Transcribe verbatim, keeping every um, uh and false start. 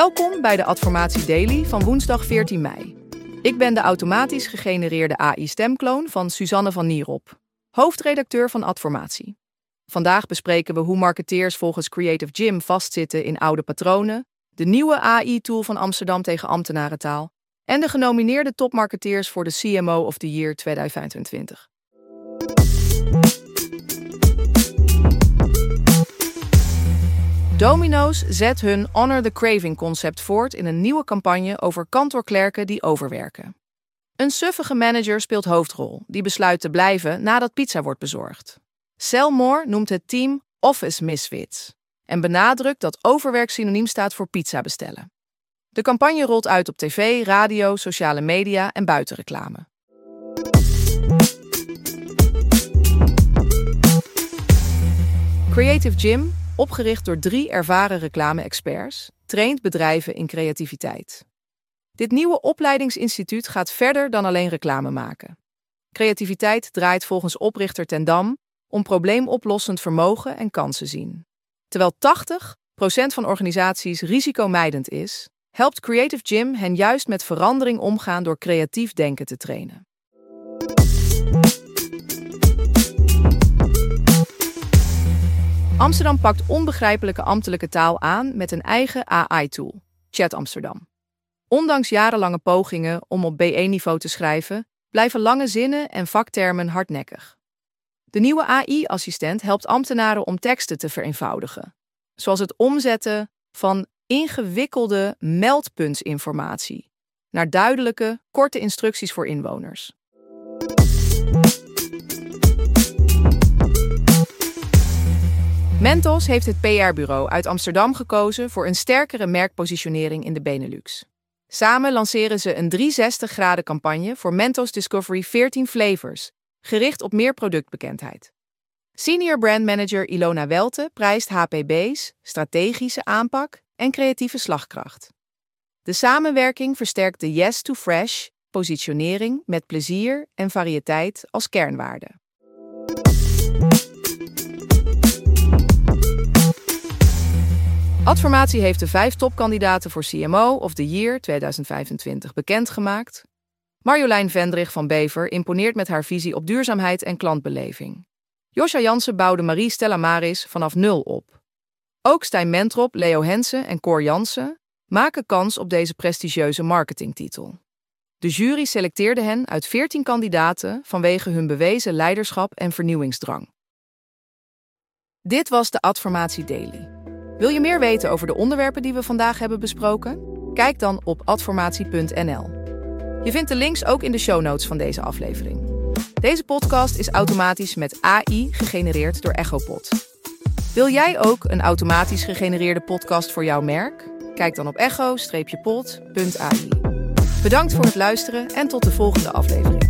Welkom bij de Adformatie Daily van woensdag veertien mei. Ik ben de automatisch gegenereerde A I-stemkloon van Suzanne van Nierop, hoofdredacteur van Adformatie. Vandaag bespreken we hoe marketeers volgens Creative Jim vastzitten in oude patronen, de nieuwe A I-tool van Amsterdam tegen ambtenarentaal en de genomineerde topmarketeers voor de C M O of the Year tweeduizend vijfentwintig. Domino's zet hun Honor the Craving-concept voort in een nieuwe campagne over kantoorklerken die overwerken. Een suffige manager speelt hoofdrol, die besluit te blijven nadat pizza wordt bezorgd. Selmore noemt het team Office Misfits en benadrukt dat overwerk synoniem staat voor pizza bestellen. De campagne rolt uit op tv, radio, sociale media en buitenreclame. Creative Jim, opgericht door drie ervaren reclame-experts, traint bedrijven in creativiteit. Dit nieuwe opleidingsinstituut gaat verder dan alleen reclame maken. Creativiteit draait volgens oprichter Ten Dam om probleemoplossend vermogen en kansen zien. Terwijl tachtig procent van organisaties risicomijdend is, helpt Creative Jim hen juist met verandering omgaan door creatief denken te trainen. Amsterdam pakt onbegrijpelijke ambtelijke taal aan met een eigen A I-tool, Chat Amsterdam. Ondanks jarenlange pogingen om op B één niveau te schrijven, blijven lange zinnen en vaktermen hardnekkig. De nieuwe A I-assistent helpt ambtenaren om teksten te vereenvoudigen, zoals het omzetten van ingewikkelde meldpuntsinformatie naar duidelijke, korte instructies voor inwoners. Mentos heeft het P R-bureau uit Amsterdam gekozen voor een sterkere merkpositionering in de Benelux. Samen lanceren ze een driehonderdzestig graden campagne voor Mentos Discovery veertien Flavors, gericht op meer productbekendheid. Senior Brand Manager Ilona Welte prijst H P B's strategische aanpak en creatieve slagkracht. De samenwerking versterkt de Yes to Fresh positionering met plezier en variëteit als kernwaarde. Adformatie heeft de vijf topkandidaten voor C M O of the Year tweeduizend vijfentwintig bekendgemaakt. Marjolein Vendrig van Bever imponeert met haar visie op duurzaamheid en klantbeleving. Josja Jansen bouwde Marie Stella Maris vanaf nul op. Ook Stijn Mentrop, Leo Hensen en Cor Jansen maken kans op deze prestigieuze marketingtitel. De jury selecteerde hen uit veertien kandidaten vanwege hun bewezen leiderschap en vernieuwingsdrang. Dit was de Adformatie Daily. Wil je meer weten over de onderwerpen die we vandaag hebben besproken? Kijk dan op adformatie punt n l. Je vindt de links ook in de show notes van deze aflevering. Deze podcast is automatisch met A I gegenereerd door Echopod. Wil jij ook een automatisch gegenereerde podcast voor jouw merk? Kijk dan op echo pod punt a i. Bedankt voor het luisteren en tot de volgende aflevering.